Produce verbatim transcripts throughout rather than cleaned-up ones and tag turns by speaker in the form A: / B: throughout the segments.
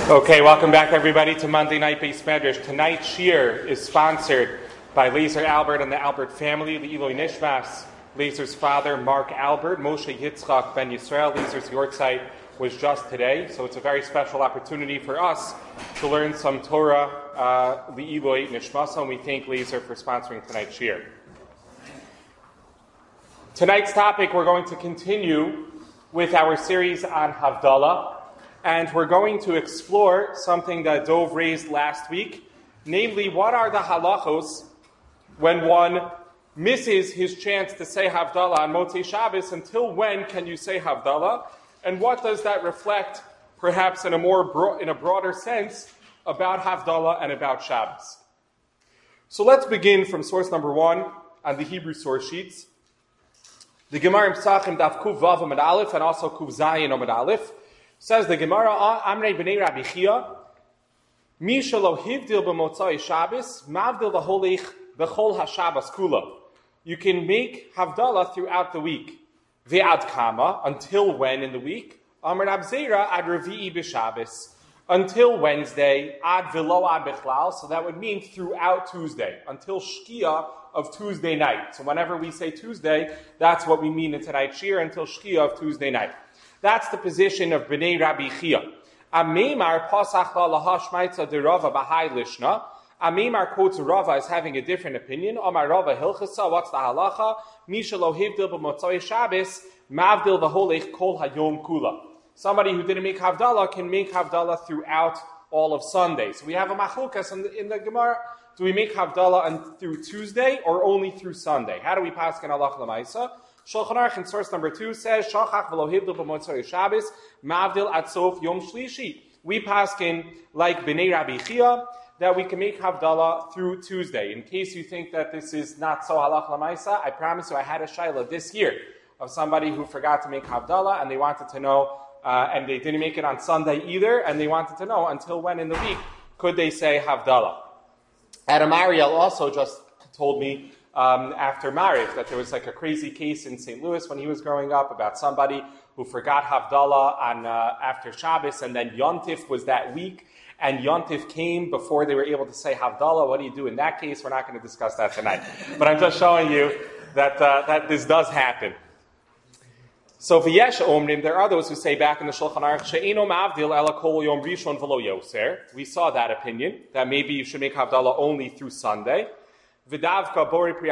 A: Okay, welcome back everybody to Monday Night Beis Medrash. Tonight's shir is sponsored by Lazer Albert and the Albert family, the Eloi Nishmas, Lazer's father, Mark Albert, Moshe Yitzchak Ben Yisrael. Lazer's yortzeit was just today, so it's a very special opportunity for us to learn some Torah, uh, the Eloi Nishmas, and we thank Lazer for sponsoring tonight's shir. Tonight's topic, we're going to continue with our series on Havdalah. And we're going to explore something that Dov raised last week, namely, what are the halachos when one misses his chance to say Havdalah on Motzei Shabbos? Until when can you say Havdalah? And what does that reflect, perhaps in a more bro- in a broader sense, about Havdalah and about Shabbos? So let's begin from source number one on the Hebrew source sheets. The Gemara in Pesachim Daf Kuv Vav Amud Aleph and also Kuv Zayin Amud Aleph. Says the Gemara, Amrei b'nei Rabbi Chia, Mi shelo hivdil b'motzai Shabbos, mavdil v'holich b'chol haShabbos kula. You can make Havdalah throughout the week. Ve'ad kama, until when in the week? Amr Rab Zera ad revi'i b'Shabbos. Until Wednesday, ad v'lo ad b'chlal, so that would mean throughout Tuesday, until Shkia of Tuesday night. So whenever we say Tuesday, that's what we mean in tonight's shir, until Shkia of Tuesday night. That's the position of Bnei Rabbi Chia. Amemar pasach la lahashmaitza de Rava b'hai lishna. Amemar quotes Rava as having a different opinion. Amar Rava hilchasa, what's the halacha? Misha lo hivdil b'motzai Shabbos, mavdil v'holech kol hayom kula. Somebody who didn't make Havdalah can make Havdalah throughout all of Sunday. So we have a machukas in the, in the Gemara. Do we make Havdalah on, through Tuesday or only through Sunday? How do we pass in halacha l'maisa? Shulchan Aruch in source number two says, Shachach v'lo hivdil b'motzai Shabbos, mavdil at sof yom shlishi. We paskin like Bnei Rabbi Chia, that we can make Havdalah through Tuesday. In case you think that this is not so halach l'maisa, I promise you I had a shayla this year of somebody who forgot to make Havdalah, and they wanted to know, uh, and they didn't make it on Sunday either, and they wanted to know until when in the week could they say Havdalah. Adam Ariel also just told me Um, after marriage, that there was like a crazy case in Saint Louis when he was growing up about somebody who forgot Havdalah on uh, after Shabbos, and then Yontif was that week, and Yontif came before they were able to say Havdalah. What do you do in that case? We're not going to discuss that tonight. But I'm just showing you that uh, that this does happen. So v'yesh omrim, there are those who say back in the Shulchan Aruch, she'eno ma'avdil ela kol yom rishon v'lo yoser. We saw that opinion, that maybe you should make Havdalah only through Sunday. Everybody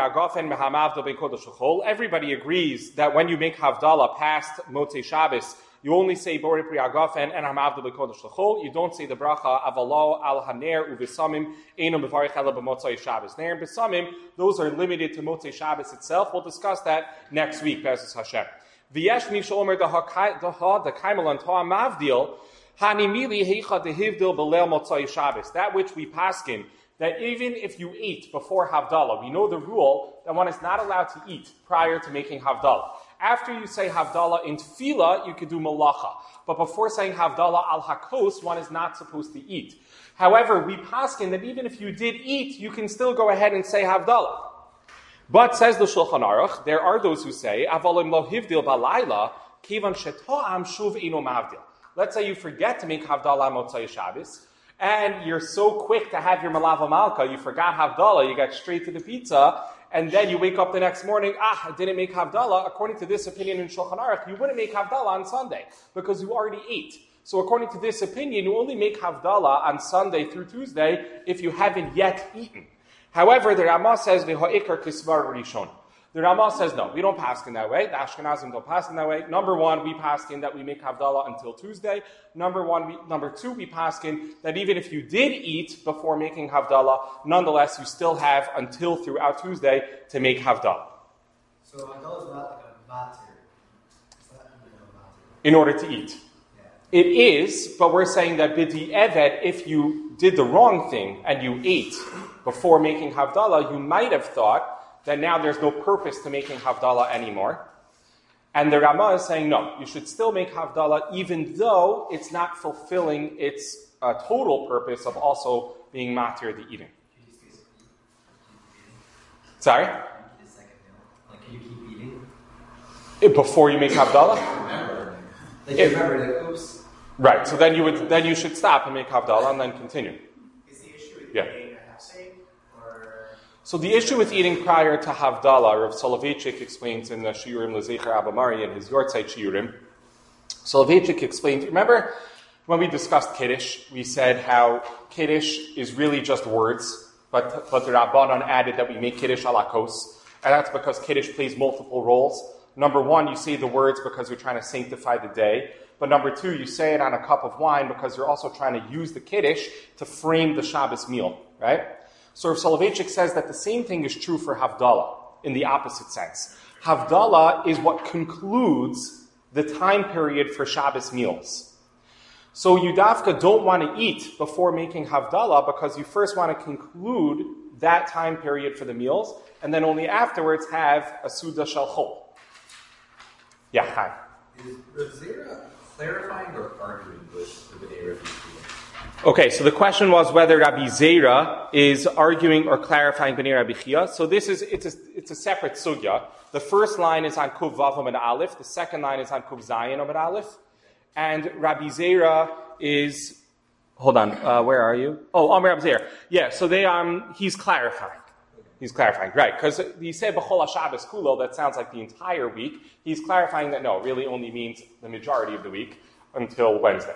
A: agrees that when you make Havdalah past Motzei Shabbos, you only say Bori Pri Agafen and Hamavdil B'Kodesh L'chol. You don't say the bracha Avalo Al Haner Uvesamim Einam B'Varich Ela B'Motzei Shabbos. Ner and B'Samim, those are limited to Motzei Shabbos itself. We'll discuss that next week, B'Ezus Hashem. V'yesh Misha Omer D'Ha D'Kaimal Antoa Mavdil Hanimili Heicha D'Hivdil B'Leil Motzei Shabbos. That which we paskin, that even if you eat before Havdalah, we know the rule that one is not allowed to eat prior to making Havdalah. After you say Havdalah in Tefillah, you could do Malacha. But before saying Havdalah al Hakos, one is not supposed to eat. However, we paskin that even if you did eat, you can still go ahead and say Havdalah. But, says the Shulchan Aruch, there are those who say, Avalim lo hivdil balayla, kivan sheto'am shuv ino mavdil. Let's say you forget to make Havdalah on Motzei Shabbos, and you're so quick to have your Malava Malka, you forgot Havdalah, you got straight to the pizza, and then you wake up the next morning, ah, I didn't make Havdalah. According to this opinion in Shulchan Aruch, you wouldn't make Havdalah on Sunday, because you already ate. So according to this opinion, you only make Havdalah on Sunday through Tuesday if you haven't yet eaten. However, the Ramah says, V'ha'ikar kisvar rishon. The Ramah says, no, we don't pass in that way. The Ashkenazim don't pass in that way. Number one, we pass in that we make Havdalah until Tuesday. Number one, we, number two, we pass in that even if you did eat before making Havdalah, nonetheless, you still have until throughout Tuesday to make Havdalah.
B: So Havdalah is not like a matter. It's not even a matter.
A: In order to eat.
B: Yeah.
A: It is, but we're saying that b'di evet, if you did the wrong thing and you ate before making Havdalah, you might have thought that now there's no purpose to making Havdalah anymore. And the Ramah is saying, no, you should still make Havdalah even though it's not fulfilling its uh, total purpose of also being matir the eating. Sorry?
B: Like, can you keep eating?
A: Before you make Havdalah?
B: Remember. Like, you remember, like, oops.
A: Right. So then you would then you should stop and make Havdalah and then continue.
B: Is the issue with
A: Yeah.
B: eating a hefsek, or
A: So the issue with eating prior to Havdalah, Rav Soloveitchik explains in the Shiurim Lezecher Abamari in his Yortzeit Shiurim. Soloveitchik explains, remember when we discussed Kiddush, we said how Kiddush is really just words, but, but the Rabbanan added that we make Kiddush ala kos, and that's because Kiddush plays multiple roles. Number one, you say the words because you're trying to sanctify the day, but number two, you say it on a cup of wine because you're also trying to use the Kiddush to frame the Shabbos meal, right? So Rav Soloveitchik says that the same thing is true for Havdalah, in the opposite sense. Havdalah is what concludes the time period for Shabbos meals. So you dafka don't want to eat before making Havdalah because you first want to conclude that time period for the meals, and then only afterwards have a Suda Shel Chol. Yeah, hi.
C: Is Rav Zera clarifying or arguing with the Bnei Rabbi Yehuda?
A: Okay, so the question was whether Rabbi Zera is arguing or clarifying Bnei Rabbi Chia. So this is, it's a, it's a separate sugya. The first line is on Kuv Vav Amud Aleph. The second line is on Kuv Zayin Amud Aleph. And Rabbi Zera is, hold on, uh, where are you? Oh, Amr Rabbi Zera. Yeah, so they, um, he's clarifying. He's clarifying, right, because he said B'chol HaShabbos Kulo, that sounds like the entire week. He's clarifying that no, it really only means the majority of the week until Wednesday.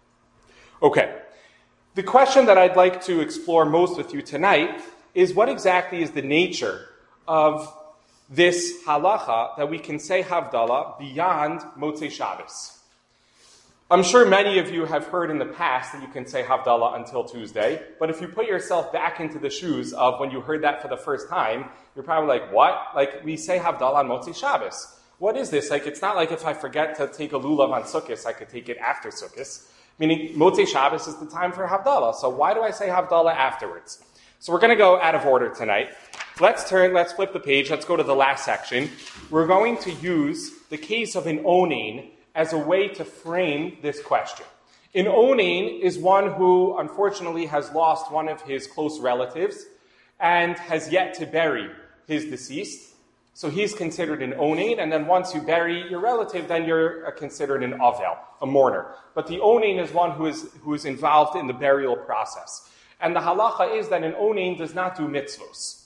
A: Okay. The question that I'd like to explore most with you tonight is what exactly is the nature of this halacha that we can say Havdalah beyond Motzei Shabbos. I'm sure many of you have heard in the past that you can say Havdalah until Tuesday, but if you put yourself back into the shoes of when you heard that for the first time, you're probably like, what? Like, we say Havdalah on Motzei Shabbos. What is this? Like, it's not like if I forget to take a lulav on Sukkot, I could take it after Sukkot. Meaning, Motzei Shabbos is the time for Havdalah. So why do I say Havdalah afterwards? So we're going to go out of order tonight. Let's turn, let's flip the page. Let's go to the last section. We're going to use the case of an onain as a way to frame this question. An onain is one who, unfortunately, has lost one of his close relatives and has yet to bury his deceased. So he's considered an onain, and then once you bury your relative, then you're considered an avel, a mourner. But the onain is one who is who is involved in the burial process. And the halacha is that an onain does not do mitzvos.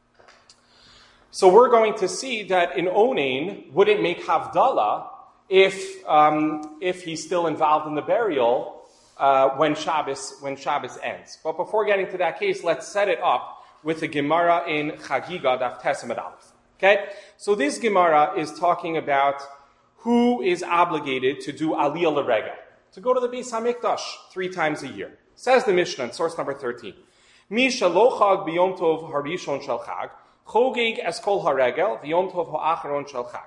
A: So we're going to see that an onain wouldn't make havdalah if um, if he's still involved in the burial uh, when Shabbos when Shabbos ends. But before getting to that case, let's set it up with a Gemara in Chagiga Daf Tes Amud Aleph. Okay, so this Gemara is talking about who is obligated to do Aliyah L'Regel, to go to the Beis HaMikdash three times a year. Says the Mishnah in source number thirteen. Mi shelo chag b'yom tov harishon shel chag, chogeg eskol haregel v'yom tov ha'acharon shel chag.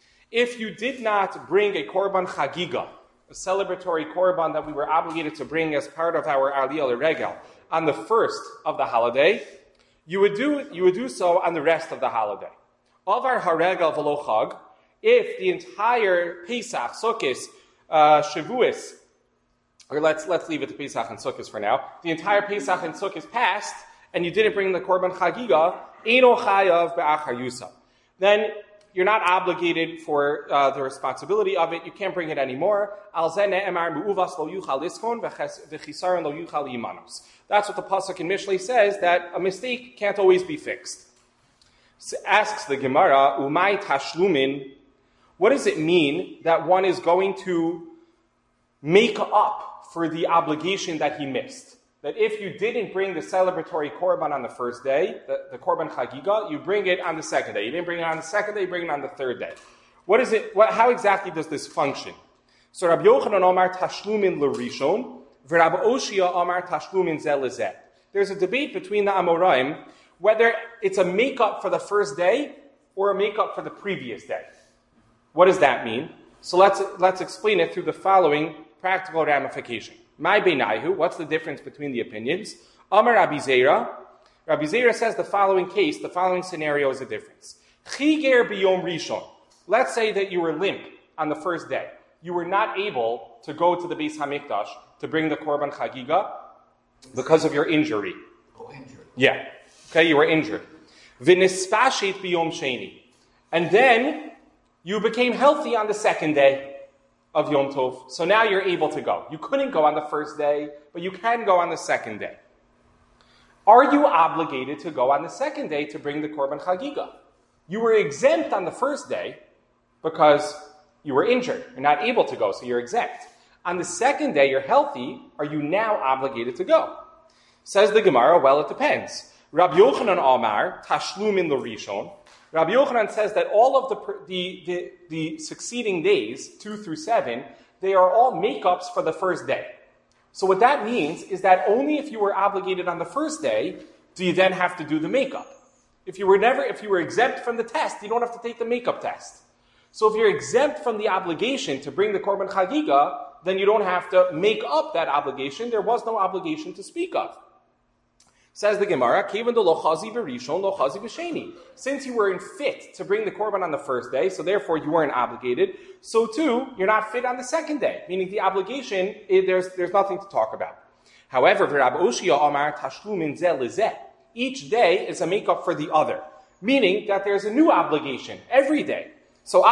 A: If you did not bring a korban chagiga, a celebratory korban that we were obligated to bring as part of our Aliyah L'Regel on the first of the holiday, you would do you would do so on the rest of the holiday. Of our haregel v'lo chag, if the entire Pesach, Sukkot, uh, Shavuos, or let's let's leave it to Pesach and Sukkot for now, the entire Pesach and Sukkot passed, and you didn't bring the korban chagiga, eino chayav be'achar yusam. Then you're not obligated for uh, the responsibility of it. You can't bring it anymore. Al zeh ne'emar me'uvas lo yuchal liskon v'chisaron lo yuchal yimanos. That's what the pasuk in Mishlei says, that a mistake can't always be fixed. So asks the Gemara, umay tashlumin, what does it mean that one is going to make up for the obligation that he missed? That if you didn't bring the celebratory korban on the first day, the, the korban chagiga, you bring it on the second day. You didn't bring it on the second day, you bring it on the third day. What is it? What, how exactly does this function? So Rabbi Yochanan Omar tashlumin l'rishon, v'Rabbi Oshia Omar tashlumin zeh lezeh. There's a debate between the Amoraim whether it's a makeup for the first day or a makeup for the previous day. What does that mean? So let's let's explain it through the following practical ramification. My Beinaihu, what's the difference between the opinions? Amar Rabbi Zera. Rabbi Zera says the following case, the following scenario is a difference. Chiger biyom rishon. Let's say that you were limp on the first day. You were not able to go to the Beis HaMikdash to bring the korban chagiga because of your injury.
C: Oh, injury.
A: Yeah. Okay, you were injured. V'nispashit biyom sheni. And then you became healthy on the second day. of Yom Tov, so now you're able to go. You couldn't go on the first day, but you can go on the second day. Are you obligated to go on the second day to bring the Korban Chagiga? You were exempt on the first day because you were injured. You're not able to go, so you're exempt. On the second day, you're healthy. Are you now obligated to go? Says the Gemara, well, it depends. Rabbi Yochanan Amar, Tashlumin L'Rishon. Rabbi Yochanan says that all of the, the, the, the succeeding days, two through seven, they are all makeups for the first day. So what that means is that only if you were obligated on the first day do you then have to do the makeup. If you were never, if you were exempt from the test, you don't have to take the makeup test. So if you're exempt from the obligation to bring the Korban Chagiga, then you don't have to make up that obligation. There was no obligation to speak of. Says the Gemara, since you weren't fit to bring the Korban on the first day, so therefore you weren't obligated, so too, you're not fit on the second day, meaning the obligation, it, there's, there's nothing to talk about. However, each day is a makeup for the other, meaning that there's a new obligation every day. So,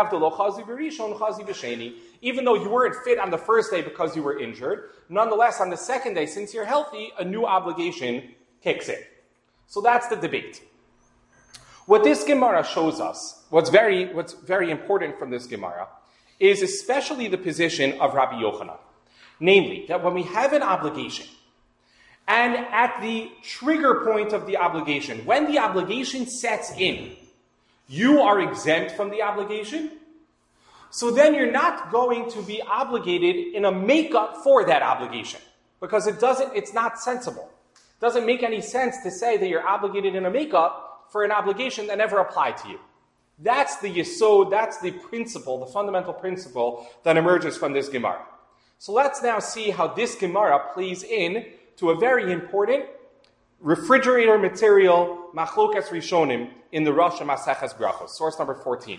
A: even though you weren't fit on the first day because you were injured, nonetheless, on the second day, since you're healthy, a new obligation kicks in. So that's the debate. What this Gemara shows us, what's very, what's very important from this Gemara, is especially the position of Rabbi Yochanan. Namely, that when we have an obligation, and at the trigger point of the obligation, when the obligation sets in, you are exempt from the obligation, so then you're not going to be obligated in a makeup for that obligation. Because it doesn't, it's not sensible. It doesn't make any sense to say that you're obligated in a makeup for an obligation that never applied to you. That's the yesod, that's the principle, the fundamental principle that emerges from this Gemara. So let's now see how this Gemara plays in to a very important refrigerator material, Machlokas Rishonim, in the Rosh Maseches Brachos, source number fourteen.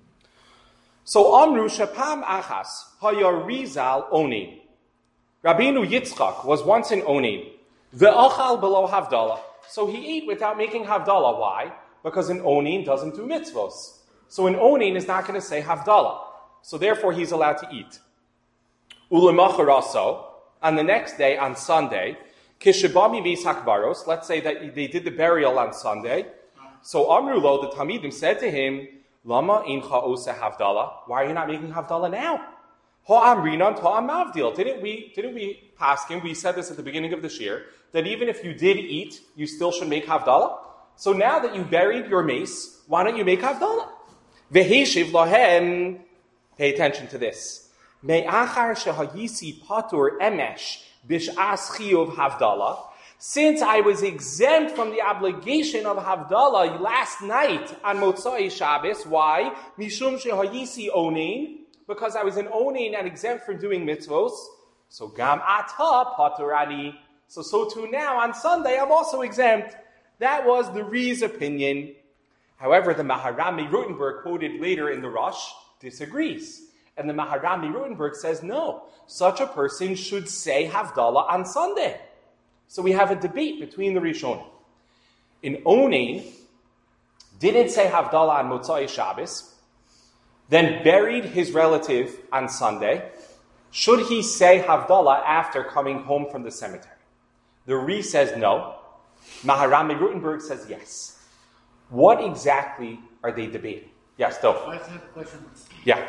A: So Amru Shapam Achas Haya Rizal Onin. Rabbeinu Yitzchak was once in Onin. Ve'achal below Havdalah. So he ate without making Havdalah. Why? Because an Onin doesn't do mitzvos. So an Onin is not going to say Havdalah. So therefore he's allowed to eat. Ulemacharaso, on the next day, on Sunday, Kishibami Vis Hakbaros, let's say that they did the burial on Sunday. So Amrulo, the Talmidim, said to him, Lama incha ose Havdalah. Why are you not making Havdalah now? Ha'amrinan ta'am mavdil. Didn't we, didn't we ask him, we said this at the beginning of the shir, that even if you did eat, you still should make Havdalah? So now that you buried your mace, why don't you make Havdalah? Veheshiv lohem. Pay attention to this. Me'achar shehayisi patur emesh bish'as chiyuv Havdalah. Since I was exempt from the obligation of Havdalah last night on Motzai Shabbos, why? Mishum shehayisi onin, because I was an onin and exempt from doing mitzvos. So gam ata paturani. So so too now on Sunday I'm also exempt. That was the Ri's opinion. However, the Maharami Rutenberg quoted later in the Rosh disagrees. And the Maharami Rutenberg says no, such a person should say Havdalah on Sunday. So we have a debate between the Rishonim. In Onin, didn't say Havdalah on Motzai Shabbos, then buried his relative on Sunday. Should he say Havdalah after coming home from the cemetery? The Ri says no. Maharami Rutenberg says yes. What exactly are they debating? Yes, Dov.
D: I have a question.
A: Yeah.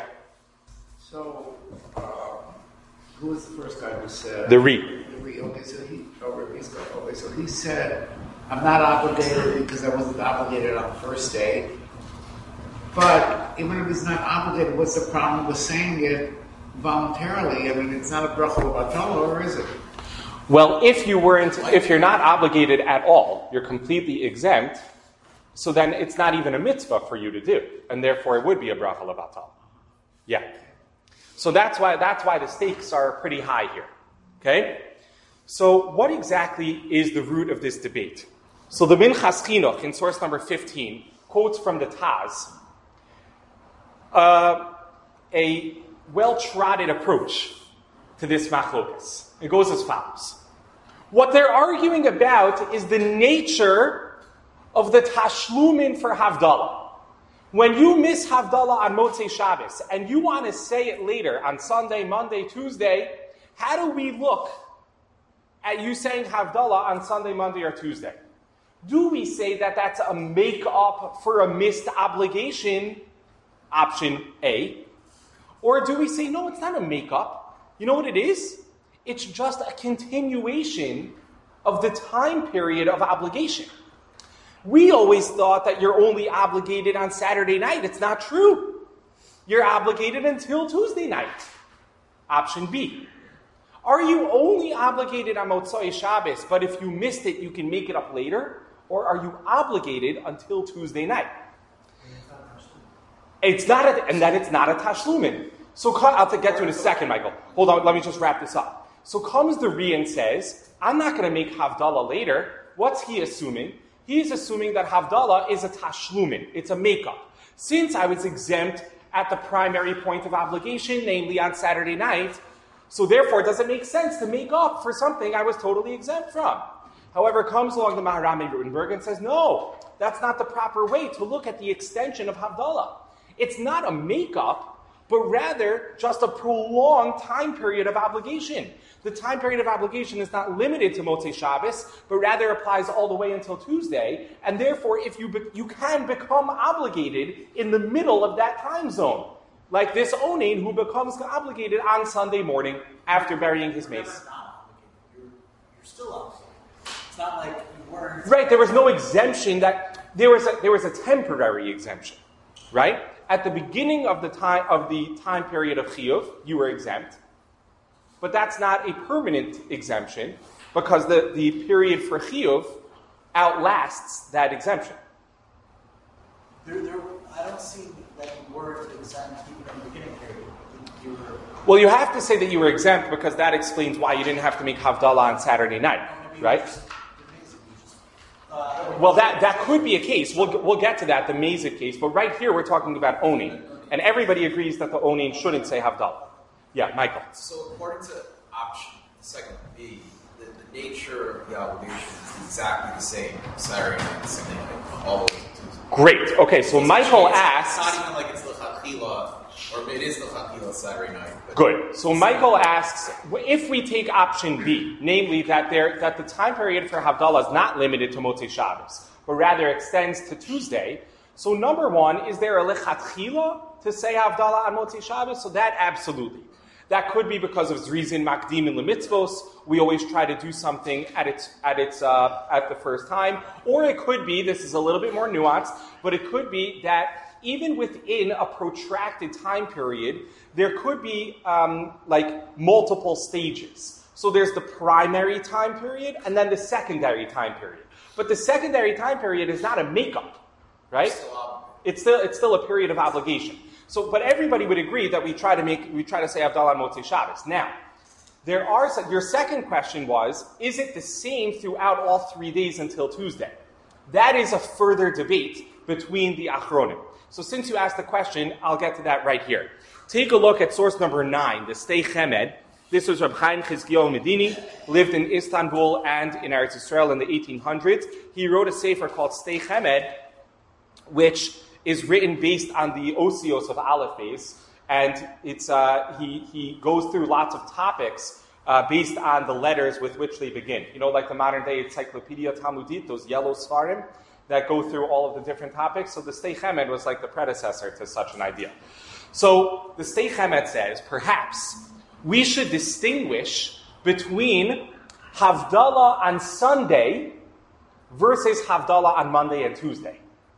D: So, uh, who was the first guy who said...
A: The Ri.
D: The Ri. Okay, so he... Oh, okay, so he said, I'm not obligated because I wasn't obligated on the first day. But even if he's not obligated, what's the problem with saying it voluntarily? I mean, it's not a bracha l'batala, or is it?
A: Well, if you weren't, if you're not obligated at all, you're completely exempt, so then it's not even a mitzvah for you to do, and therefore it would be a bracha l'batala. Yeah. So that's why that's why the stakes are pretty high here. Okay? So what exactly is the root of this debate? So the Minchas Chinuch in source number fifteen quotes from the Taz uh, a well-trodden approach to this machlokas. It goes as follows. What they're arguing about is the nature of the tashlumin for Havdalah. When you miss Havdalah on Motzei Shabbos and you want to say it later on Sunday, Monday, Tuesday, how do we look at you saying Havdalah on Sunday, Monday, or Tuesday? Do we say that that's a make-up for a missed obligation, option A? Or do we say, no, it's not a make-up. You know what it is? It's just a continuation of the time period of obligation. We always thought that you're only obligated on Saturday night. It's not true. You're obligated until Tuesday night. Option B. Are you only obligated on Motzei Shabbos, but if you missed it, you can make it up later? Or are you obligated until Tuesday night? It's not, a, and then it's not a tashlumin. So I'll get to it in a second, Michael. Hold on, let me just wrap this up. So comes the Ri and says, I'm not going to make Havdalah later. What's he assuming? He's assuming that Havdalah is a tashlumin. It's a makeup. Since I was exempt at the primary point of obligation, namely on Saturday night, so therefore it doesn't make sense to make up for something I was totally exempt from. However, comes along the Maharami Rutenberg and says, no, that's not the proper way to look at the extension of Havdalah. It's not a makeup, but rather just a prolonged time period of obligation. The time period of obligation is not limited to Motzei Shabbos, but rather applies all the way until Tuesday, and therefore if you be, you can become obligated in the middle of that time zone. Like this Onin who becomes obligated on Sunday morning after burying his mace.
B: You're, you're still obligated. It's not like you weren't.
A: Right, there was no exemption. That there was a, there was a temporary exemption, right? At the beginning of the time of the time period of Chiyuv, you were exempt. But that's not a permanent exemption because the, the period for Chiyuv outlasts that exemption.
B: There, there, I don't see that you were exempt even in the beginning period. You were,
A: well, you have to say that you were exempt because that explains why you didn't have to make Havdalah on Saturday night, right?
B: uh,
A: Well, that, that could be a case. We'll, we'll get to that, the Mazid case. But right here, we're talking about Onin. And everybody agrees that the Onin shouldn't say Havdalah. Yeah, Michael.
C: So according to option, the second B, the, the nature of the obligation is exactly the same Saturday night, Sunday night, all the way to Tuesday.
A: Great. Okay, so
C: It's
A: Michael
C: actually-
A: asks...
C: It's not even like it's the Chachila, or it is the Chachila Saturday night. But
A: Good. So Michael asks, if we take option B, namely that there that the time period for Havdalah is not limited to Motzei Shabbos, but rather extends to Tuesday, so number one, is there a lechatchila to say Havdalah on Motzei Shabbos? So that absolutely. That could be because of Zrizin Makdim and Lemitzvos. We always try to do something at its at its uh, at the first time, or it could be, this is a little bit more nuanced, but it could be that even within a protracted time period, there could be um, like multiple stages. So there's the primary time period and then the secondary time period. But the secondary time period is not a makeup, right? It's still it's still a period of obligation. So, but everybody would agree that we try to make we try to say Havdalah on Motzei Shabbos. Now, there are some, your second question was: is it the same throughout all three days until Tuesday? That is a further debate between the Achronim. So, since you asked the question, I'll get to that right here. Take a look at source number nine, the Stei Chemed. This was Reb Chaim Chizkiyahu Medini, lived in Istanbul and in Eretz Yisrael in the eighteen hundreds. He wrote a sefer called Stei Chemed, which is written based on the Osios of Aleph Beis, and it's uh, he he goes through lots of topics uh, based on the letters with which they begin. You know, like the modern day Encyclopedia Talmudit, those yellow svarim that go through all of the different topics. So the Stei Chemed was like the predecessor to such an idea. So the Stei Chemed says, perhaps we should distinguish between Havdalah on Sunday versus Havdalah on Monday and Tuesday.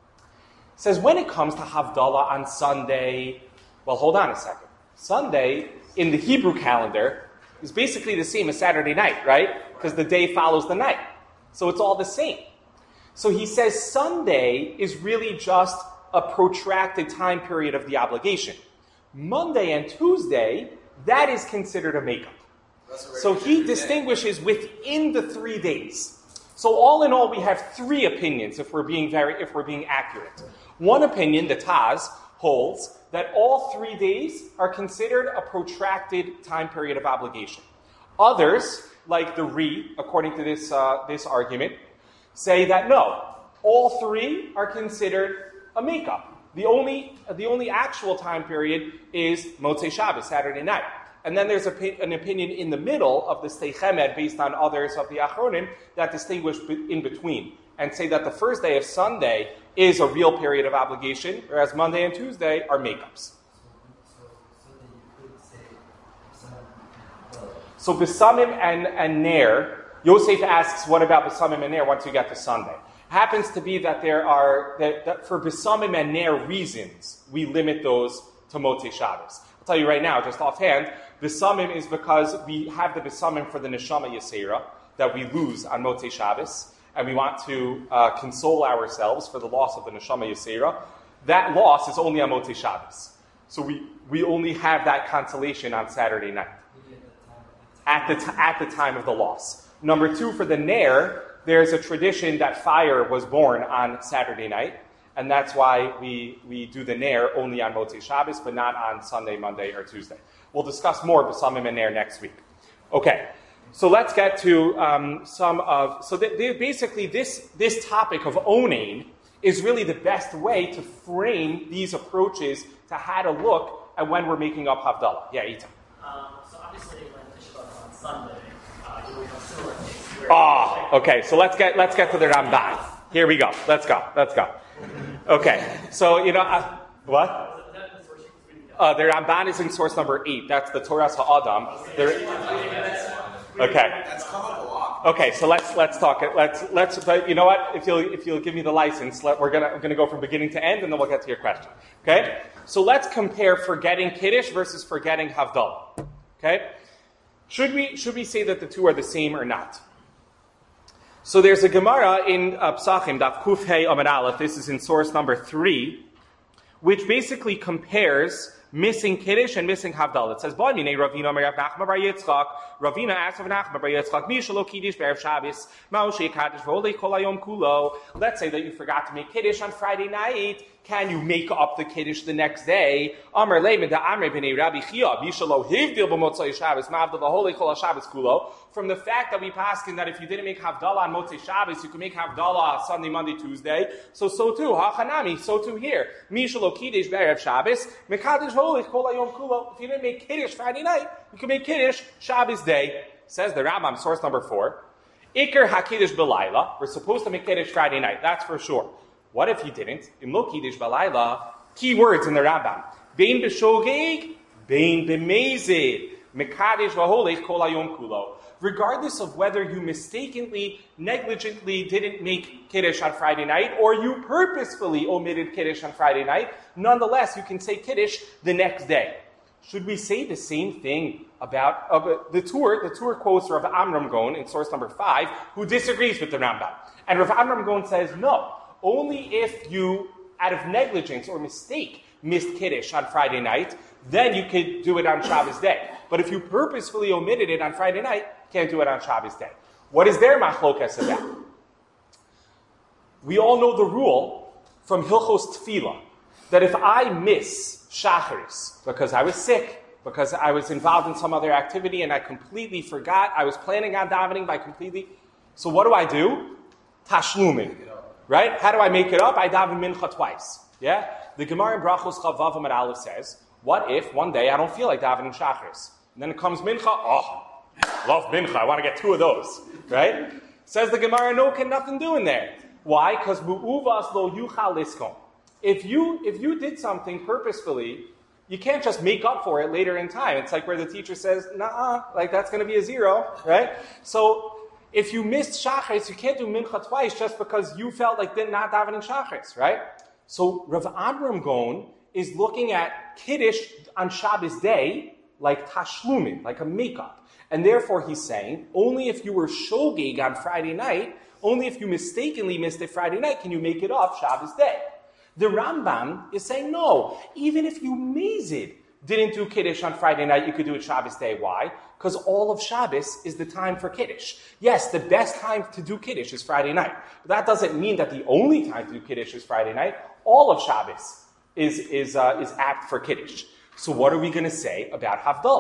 A: Says when it comes to Havdalah on Sunday, well, hold on a second. Sunday, in the Hebrew calendar, is basically the same as Saturday night, right? Because the day follows the night. So it's all the same. So he says Sunday is really just a protracted time period of the obligation. Monday and Tuesday, that is considered a makeup. So he distinguishes within the three days. So all in all, we have three opinions if we're being very, if we're being accurate. One opinion, the Taz, holds that all three days are considered a protracted time period of obligation. Others, like the Ri, according to this uh, this argument, say that no, all three are considered a makeup. The only, the only actual time period is Motzei Shabbos, Saturday night. And then there's a, an opinion in the middle of the Sdei Chemed, based on others of the Achronim, that distinguish in between and say that the first day of Sunday is a real period of obligation, whereas Monday and Tuesday are makeups. So Besamim and, and Ner, Yosef asks, what about Besamim and Ner once you get to Sunday? Happens to be that there are, that, that for Besamim and Ner reasons, we limit those to Motzei Shabbos. I'll tell you right now, just offhand, Besamim is because we have the Besamim for the Neshama Yisera that we lose on Motzei Shabbos, and we want to uh, console ourselves for the loss of the Neshama Yisera. That loss is only on Motzei Shabbos. So we, we only have that consolation on Saturday night. At the, t- at the time of the loss. Number two, for the Ner, there's a tradition that fire was born on Saturday night, and that's why we, we do the Ner only on Motzei Shabbos, but not on Sunday, Monday, or Tuesday. We'll discuss more Besamim and Ner next week. Okay, so let's get to um, some of... So th- th- basically, this, this topic of owning is really the best way to frame these approaches to how to look at when we're making up Havdalah. Yeah, Ita.
E: Um, so obviously, when Tishbat on Sunday, uh, you will have similar case.
A: Ah, oh, okay. So let's get let's get to the Ramban. Here we go. Let's go. Let's go. Okay. So you know uh, what? Uh, the Ramban is in source number eight. That's the Torah Ha'adam. Okay. Okay. So let's let's talk. Let's let's. But you know what? If you'll if you'll give me the license, let, we're gonna I'm gonna go from beginning to end, and then we'll get to your question. Okay. So let's compare forgetting Kiddush versus forgetting Havdalah. Okay. Should we should we say that the two are the same or not? So there's a Gemara in uh, Psachim, Daf Kuf Hey Amud Aleph, this is in source number three, which basically compares missing Kiddush and missing Havdalah. It says, Ravina Rav Nachman bar Yitzchak, Ravina asked Rav Nachman bar Yitzchak, Mishalo Kiddush Be'erev Shabbos, Ma'oshe Kaddish V'olei Kol Hayom Kulo. Let's say that you forgot to make Kiddush on Friday night. Can you make up the Kiddush the next day? Amar Leimed Amre B'nei Rabbi Chia, Mishalo Hivdil B'motzei Shabbos, Ma'avdil V'olei Kol HaShabbos Kulo. From the fact that we paskin that if you didn't make Havdalah on Motzei Shabbos, you can make Havdalah Sunday, Monday, Tuesday. So, so too, Hachanami, so too here. Mishalo Kiddush Be'erev Shabbos, Mekadish V'olei Kol Hayom Kulo. If you didn't make Kiddush Friday night, you can make Kiddush Shabbos day. Says the Rambam, source number four. Iker HaKiddush B'layla. We're supposed to make Kiddush Friday night, that's for sure. What if you didn't? Imlo Kiddush B'layla. Key words in the Rambam. Bein B'shogeg, Bein B'mezid. Mekadish V'holech Kol Hayom Kulo. Regardless of whether you mistakenly, negligently didn't make Kiddush on Friday night, or you purposefully omitted Kiddush on Friday night, nonetheless, you can say Kiddush the next day. Should we say the same thing about uh, the Tur? The Tur quotes Rav Amram Gon in source number five, who disagrees with the Rambam. And Rav Amram Gon says, no, only if you, out of negligence or mistake, missed Kiddush on Friday night, then you could do it on Shabbos day. But if you purposefully omitted it on Friday night, can't do it on Shabbos day. What is their machlokas about? We all know the rule from Hilchos Tefillah that if I miss Shacharis because I was sick, because I was involved in some other activity and I completely forgot, I was planning on davening by completely, so what do I do? Tashlumin. Right? How do I make it up? I daven mincha twice. Yeah? The Gemara in Brachos Chavav Amud Aleph says, what if one day I don't feel like davening Shacharis? And then it comes mincha, oh, love mincha, I want to get two of those, right? Says the Gemara, no, can nothing do in there. Why? Because mu'uvas lo yuchal liskom. If you if you did something purposefully, you can't just make up for it later in time. It's like where the teacher says, nah, like that's going to be a zero, right? So if you missed Shacharis, you can't do mincha twice just because you felt like then not davening Shacharis, right? So Rav Amram Gon is looking at Kiddush on Shabbos day like tashlumin, like a makeup. And therefore he's saying, only if you were shogeg on Friday night, only if you mistakenly missed it Friday night, can you make it up Shabbos day. The Rambam is saying, no, even if you mazid didn't do Kiddush on Friday night, you could do it Shabbos day. Why? Because all of Shabbos is the time for Kiddush. Yes, the best time to do Kiddush is Friday night. But that doesn't mean that the only time to do Kiddush is Friday night. All of Shabbos is, is, uh, is apt for Kiddush. So what are we going to say about Havdalah?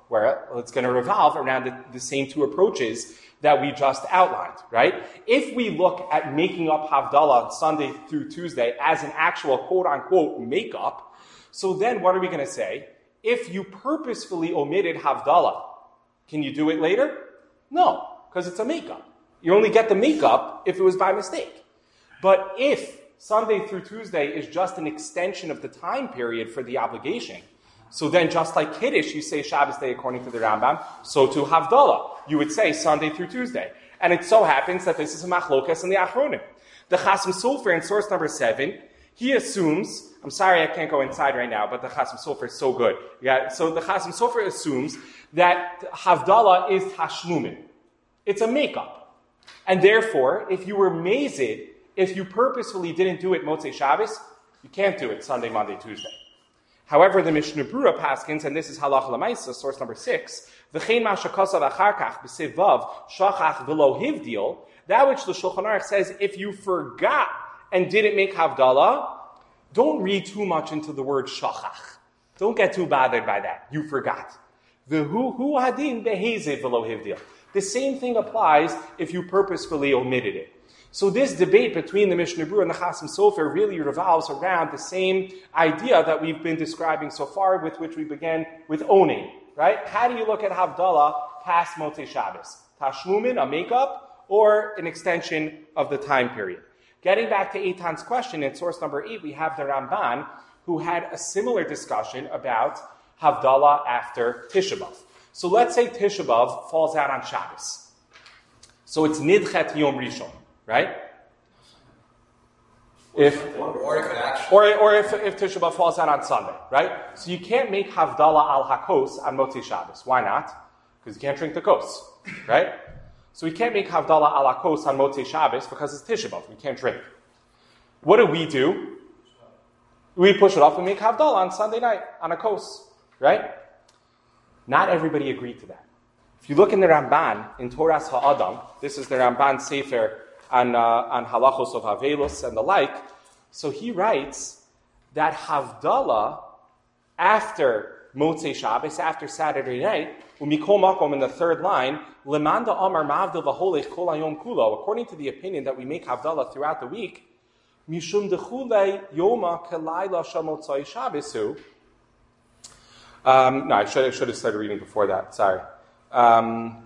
A: where it's going to revolve around the, the same two approaches that we just outlined, right? If we look at making up Havdalah Sunday through Tuesday as an actual quote-unquote make-up, so then what are we going to say? If you purposefully omitted Havdalah, can you do it later? No, because it's a make-up. You only get the make-up if it was by mistake. But if Sunday through Tuesday is just an extension of the time period for the obligation, so then just like Kiddush, you say Shabbos day according to the Rambam, so too Havdalah. You would say Sunday through Tuesday. And it so happens that this is a machlokas in the Achronim. The Chasam Sofer in source number seven, he assumes, I'm sorry I can't go inside right now, but the Chasam Sofer is so good. Yeah, so the Chasam Sofer assumes that Havdalah is Tashlumin. It's a makeup. And therefore, if you were mazid, if you purposefully didn't do it Motzei Shabbos, you can't do it Sunday, Monday, Tuesday. However, the Mishnah Brura paskins, and this is Halacha L'maisa, source number six, V'chein ma shekasav acharkach b'sevav shachach v'lo hivdil, that which the Shulchan Aruch says, if you forgot and didn't make Havdalah, don't read too much into the word shachach. Don't get too bothered by that. You forgot. V'hu hu hadin beheziv v'lo hivdil. The same thing applies if you purposefully omitted it. So this debate between the Mishnah Brura and the Chasam Sofer really revolves around the same idea that we've been describing so far, with which we began with owning, right? How do you look at Havdalah past Motzei Shabbos? Tashlumin, a makeup, or an extension of the time period? Getting back to Eitan's question, in source number eight, we have the Ramban, who had a similar discussion about Havdalah after Tisha B'Av. So let's say Tisha B'Av falls out on Shabbos. So it's Nidchet Yom Rishon. Right? If
C: Or it could actually.
A: or, or if, if Tisha B'Av falls out on Sunday, right? So you can't make Havdalah al Hakos on Motzei Shabbos. Why not? Because you can't drink the kos, right? So we can't make Havdalah al Hakos on Motzei Shabbos because it's Tisha B'Av. We can't drink. What do we do? We push it off and make Havdalah on Sunday night on a kos, right? Not everybody agreed to that. If you look in the Ramban, in Toras Ha'adam, this is the Ramban Sefer on, uh, on halachos of Havelos and the like, so he writes that Havdalah after Motzei Shabbos, after Saturday night, umikol makom in the third line, lemanda amar mavdil v'holech kol hayom kulo, according to the opinion that we make Havdalah throughout the week, mishum dechulei yoma kelayla shel Motzei Shabbosu. Um, no, I should, I should have started reading before that, sorry. Um,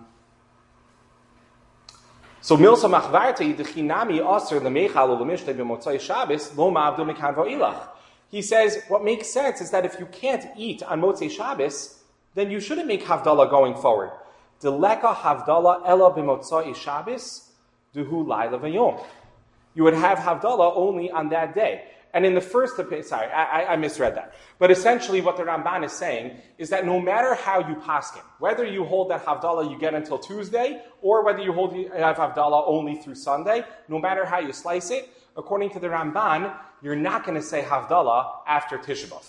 A: So milsa machvarte dechinami aser lemechal ulemishle b'motzai Shabbos lo ma'avdu mekan va'ilach. He says what makes sense is that if you can't eat on Motzei Shabbos, then you shouldn't make Havdalah going forward. Deleka Havdalah ela b'motzai Shabbos duhu laila v'yom. You would have Havdalah only on that day. And in the first opinion, sorry, I, I misread that. But essentially what the Ramban is saying is that no matter how you paskin, whether you hold that Havdalah you get until Tuesday, or whether you hold you have Havdalah only through Sunday, no matter how you slice it, according to the Ramban, you're not going to say Havdalah after Tisha B'Av.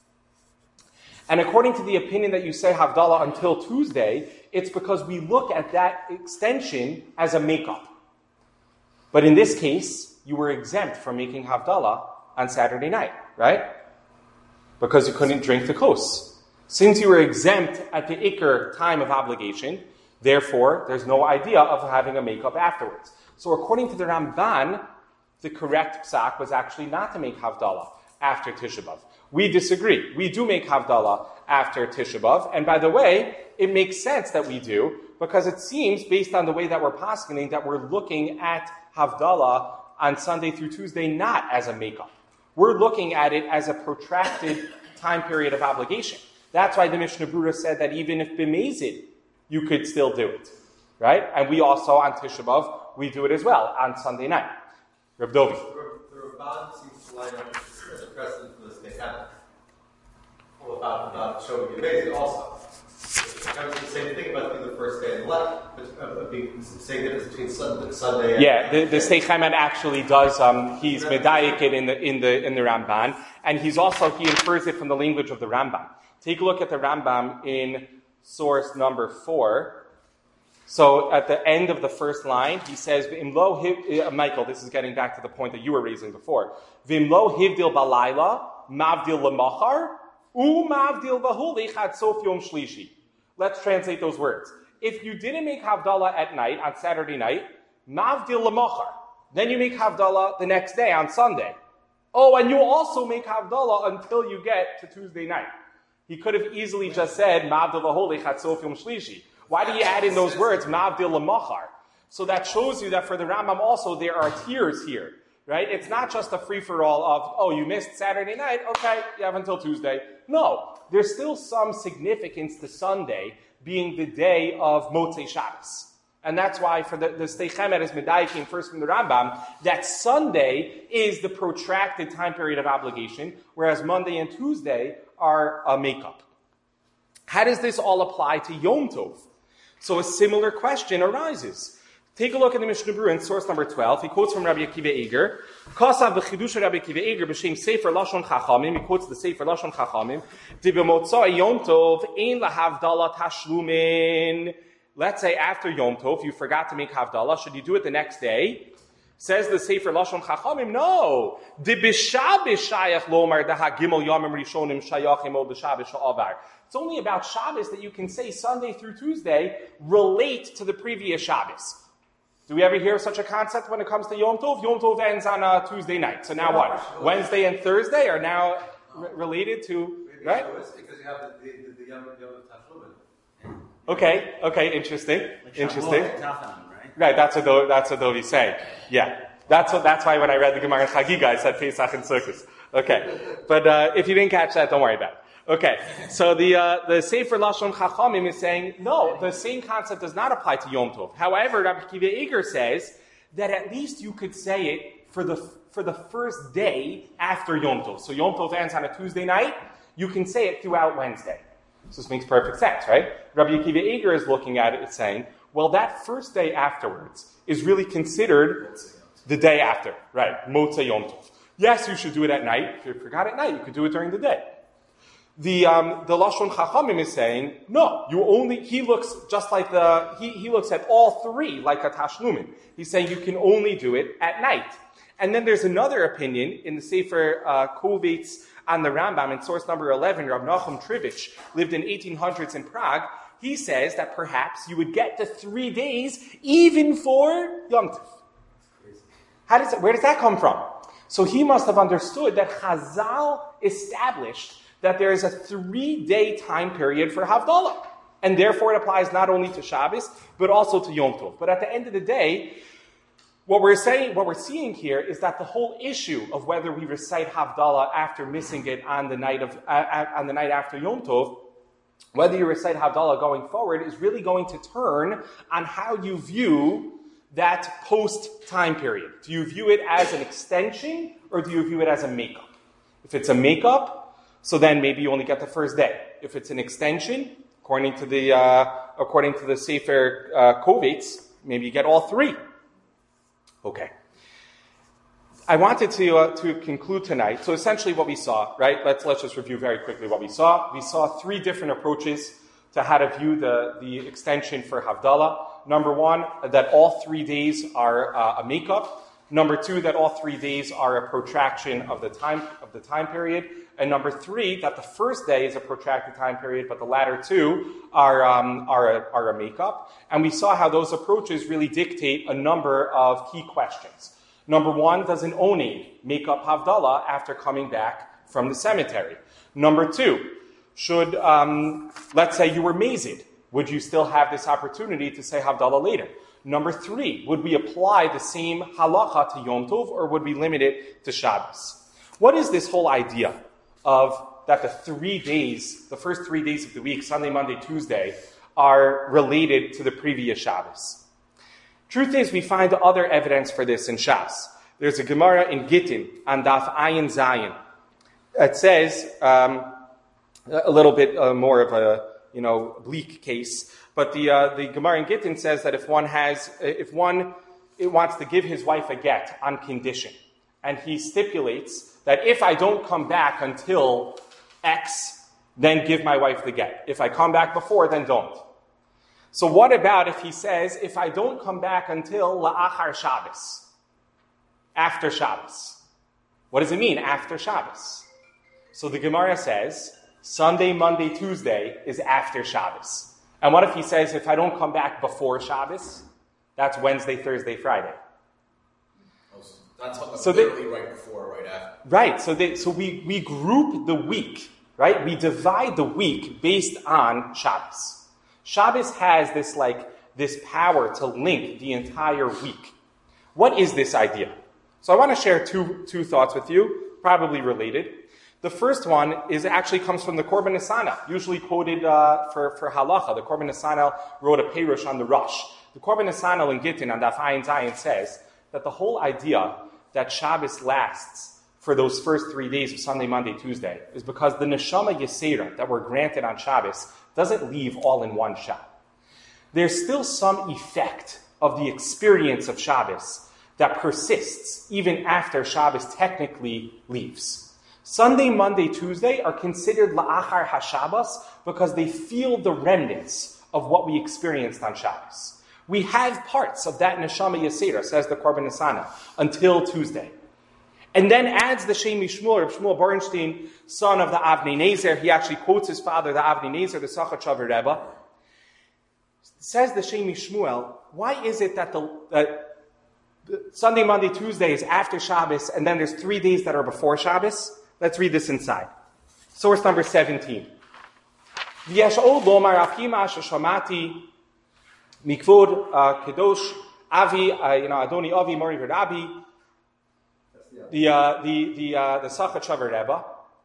A: And according to the opinion that you say Havdalah until Tuesday, it's because we look at that extension as a makeup. But in this case, you were exempt from making Havdalah on Saturday night, right? Because you couldn't drink the kos. Since you were exempt at the Iker time of obligation, therefore, there's no idea of having a makeup afterwards. So according to the Ramban, the correct psak was actually not to make Havdalah after Tisha B'Av. We disagree. We do make Havdalah after Tisha B'Av, and by the way, it makes sense that we do, because it seems, based on the way that we're paskening, that we're looking at Havdalah on Sunday through Tuesday not as a makeup. We're looking at it as a protracted time period of obligation. That's why the Mishnah Brura said that even if b'mezid, you could still do it, right? And we also, on Tisha B'Av, we do it as well on Sunday night. Reb Dovi.
F: The Ramban seems to line up as a precedent for this they have. Well, about, about showing you basic also. It comes to the same thing about being the first day and left, but uh, being same difference between Sunday, Sunday and
A: yeah. The, the Seich Haimad actually does. Um, he's medayik it in the in the in the Ramban, and he's also he infers it from the language of the Rambam. Take a look at the Rambam in source number four. So at the end of the first line, he says, "V'imlo hiv." Uh, Michael, this is getting back to the point that you were raising before. V'imlo hivdil balayla mavdil lemachar u mavdil v'hulich ad sof yom shlishi. Let's translate those words. If you didn't make Havdalah at night, on Saturday night, Mavdil Lamachar, then you make Havdalah the next day, on Sunday. Oh, and you also make Havdalah until you get to Tuesday night. He could have easily just said, Mavdil Laholi Chatzof Yom Shlishi. Why do you add in those words, Mavdil Lamachar? So that shows you that for the Rambam also, there are tiers here. Right? It's not just a free-for-all of, oh, you missed Saturday night, okay, you have until Tuesday. No, there's still some significance to Sunday being the day of Motzei Shabbos. And that's why for the, the Sdei Chemed is Medai came first from the Rambam, that Sunday is the protracted time period of obligation, whereas Monday and Tuesday are a makeup. How does this all apply to Yom Tov? So a similar question arises. Take a look at the Mishnah Berurah in source number twelve. He quotes from Rabbi Akiva Eiger. Kasav v'chidush Rabbi Akiva Eiger b'shem Sefer Lashon Chachamim. He quotes the Sefer Lashon Chachamim. Di b'motzai Yom Tov ein lahavdala tashlumin. Let's say after Yom Tov you forgot to make havdalah. Should you do it the next day? Says the Sefer Lashon Chachamim. No. Di b'Shabbos shayach lomar daha gimel yamim rishonim shayachim ol b'Shabbos sha'avar. It's only about Shabbos that you can say Sunday through Tuesday relate to the previous Shabbos. Do we ever hear such a concept when it comes to Yom Tov? Yom Tov ends on a Tuesday night. So now what? Wednesday and Thursday are now re- related to, right?
F: Because you have the, the, the, the Yom Tov.
A: Okay, okay, interesting.
B: Like
A: Interesting.
B: Shavuot, Tachanan, right?
A: Right, that's what Do- that's what Dovi's saying. Yeah. That's what, that's why when I read the Gemara in Chagiga, I said Pesach and Sukkot. Okay. But uh, if you didn't catch that, don't worry about it. Okay, so the uh, the Sefer Lashon Chachamim is saying, no, the same concept does not apply to Yom Tov. However, Rabbi Akiva Eiger says that at least you could say it for the for the first day after Yom Tov. So Yom Tov ends on a Tuesday night, you can say it throughout Wednesday. So this makes perfect sense, right? Rabbi Akiva Eiger is looking at it and saying, well, that first day afterwards is really considered the day after, right? Motzei Yom Tov. Yes, you should do it at night. If you forgot at night, you could do it during the day. The um, the Lashon Chachamim is saying, no, you only, he looks just like the, he, he looks at all three like a Tashlumin. He's saying you can only do it at night. And then there's another opinion in the Sefer uh, Kovitz on the Rambam in source number eleven, Rav Nachum Trivich lived in eighteen hundreds in Prague. He says that perhaps you would get to three days even for Yom Tov. How does it, where does that come from? So he must have understood that Chazal established that there is a three-day time period for Havdalah. And therefore it applies not only to Shabbos, but also to Yom Tov. But at the end of the day, what we're saying, what we're seeing here is that the whole issue of whether we recite Havdalah after missing it on the night of uh, on the night after Yom Tov, whether you recite Havdalah going forward, is really going to turn on how you view that post-time period. Do you view it as an extension, or do you view it as a makeup? If it's a makeup, so then maybe you only get the first day. If it's an extension, according to the uh, according to the Sefer uh, Kovitz, maybe you get all three. Okay. I wanted to uh, to conclude tonight. So essentially, what we saw, right? Let's let's just review very quickly what we saw. We saw three different approaches to how to view the the extension for Havdalah. Number one, that all three days are uh, a makeup. Number two, that all three days are a protraction of the time of the time period. And number three, that the first day is a protracted time period, but the latter two are um, are, a, are a makeup. And we saw how those approaches really dictate a number of key questions. Number one, does an Oneg make up Havdalah after coming back from the cemetery? Number two, should, um, let's say you were mazed, would you still have this opportunity to say Havdalah later? Number three, would we apply the same halacha to Yom Tov, or would we limit it to Shabbos? What is this whole idea of that the three days, the first three days of the week, Sunday, Monday, Tuesday, are related to the previous Shabbos? Truth is, we find other evidence for this in Shas. There's a Gemara in Gittin on Daf Ayin Zayin. It says um, a little bit uh, more of a you know bleak case, but the uh, the Gemara in Gittin says that if one has, if one it wants to give his wife a get on condition, and he stipulates that if I don't come back until X, then give my wife the get. If I come back before, then don't. So what about if he says, if I don't come back until La'achar Shabbos, after Shabbos? What does it mean, after Shabbos? So the Gemara says, Sunday, Monday, Tuesday is after Shabbos. And what if he says, if I don't come back before Shabbos, that's Wednesday, Thursday, Friday?
C: Oh, so that's how-
A: So they-
C: literally right before, right after.
A: Right, so they, so we, we group the week, right? We divide the week based on Shabbos. Shabbos has this like, this power to link the entire week. What is this idea? So I want to share two, two thoughts with you, probably related. The first one is actually comes from the Korban Nesanel, usually quoted uh, for, for halacha. The Korban Nesanel wrote a perush on the Rosh. The Korban Nesanel in Gittin on Daf Ayin Zayin says that the whole idea that Shabbos lasts for those first three days of Sunday, Monday, Tuesday is because the Neshama Yesera that were granted on Shabbos doesn't leave all in one shot. There's still some effect of the experience of Shabbos that persists even after Shabbos technically leaves. Sunday, Monday, Tuesday are considered la'achar haShabbos because they feel the remnants of what we experienced on Shabbos. We have parts of that neshama yesera, says the Korban Nesanel, until Tuesday. And then adds the Shem Shmuel, Reb Shmuel Bernstein, son of the Avnei Nezer. He actually quotes his father, the Avnei Nezer, the Sachachover Rebbe. Says the Shem Shmuel, why is it that the, that the Sunday, Monday, Tuesday is after Shabbos, and then there's three days that are before Shabbos? Let's read this inside. Source number seventeen. V'yash'ol lomar afkima sheshamati mikvod kedosh avi, you know, Adoni Avi Mori Rabbi, the uh, the the uh, the Sachachover Rebbe,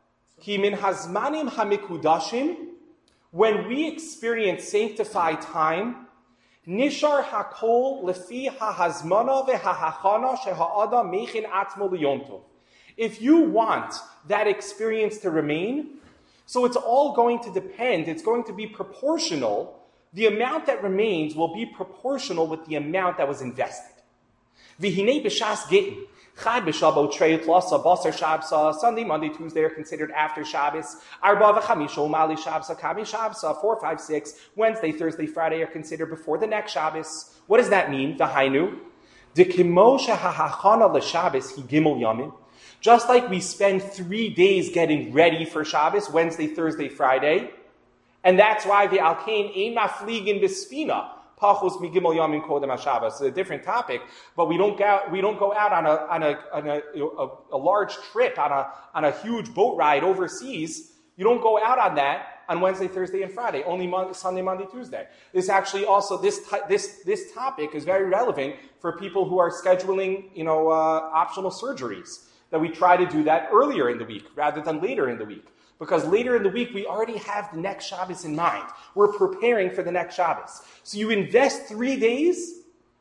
A: ki min hazmanim hamikudashim. When we experience sanctified time, nishar hakol lefi hahazmana vehahachana sheha'adam meichin atzmo liyom tov. If you want that experience to remain, so it's all going to depend, it's going to be proportional. The amount that remains will be proportional with the amount that was invested. V'hinei b'shas gittin. Chad b'shabot trei tlasa basar shabsa. Sunday, Monday, Tuesday are considered after Shabbos. Arba v'chamisho mali shabsa kami shabsa. Four, five, six. Wednesday, Thursday, Friday are considered before the next Shabbos. What does that mean? V'hainu. D'kimo shehahachana l'Shabbos hi gimel yamim. Just like we spend three days getting ready for Shabbos, Wednesday, Thursday, Friday, and that's why the Alkain ein mafligin b'spina. Pachos migimel yamim kodem haShabbos. It's a different topic, but we don't go we don't go out on a on a on a, a, a large trip on a on a huge boat ride overseas. You don't go out on that on Wednesday, Thursday, and Friday. Only Monday, Sunday, Monday, Tuesday. This actually also this this this topic is very relevant for people who are scheduling, you know, uh, optional surgeries. That we try to do that earlier in the week rather than later in the week. Because later in the week, we already have the next Shabbos in mind. We're preparing for the next Shabbos. So you invest three days,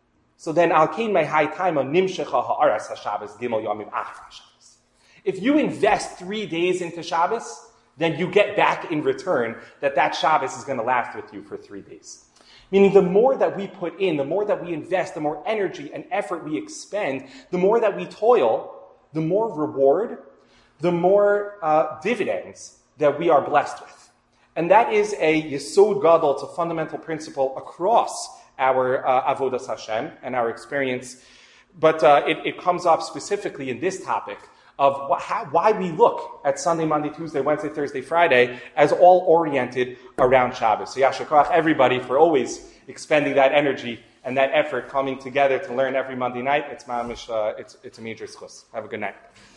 A: so then al kain my high time on nimshecha ha'aras haShabbos gimel yamim achar Shabbos. If you invest three days into Shabbos, then you get back in return that that Shabbos is going to last with you for three days. Meaning the more that we put in, the more that we invest, the more energy and effort we expend, the more that we toil, the more reward, the more uh, dividends that we are blessed with. And that is a Yesod Gadol, it's a fundamental principle across our uh, Avodas Hashem and our experience. But uh, it, it comes up specifically in this topic of wh- how, why we look at Sunday, Monday, Tuesday, Wednesday, Thursday, Friday as all oriented around Shabbos. So Yasher Koach, everybody, for always expending that energy and that effort coming together to learn every Monday night. It's mamish, uh, it's, it's a major schus. Have a good night.